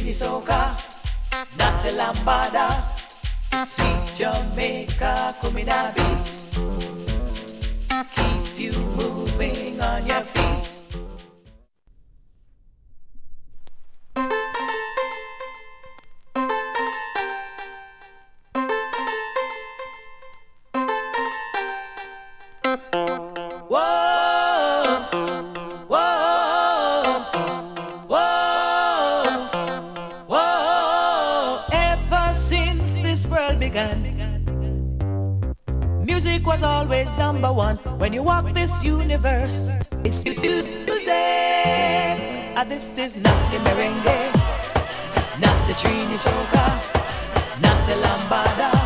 Trini soca, not the lambada. It's sweet Jamaica coming a beat. Keep you moving on your feet. Music was always number one. When you walk this universe, it's music. This is not the merengue, not the Trini soca, not the lambada.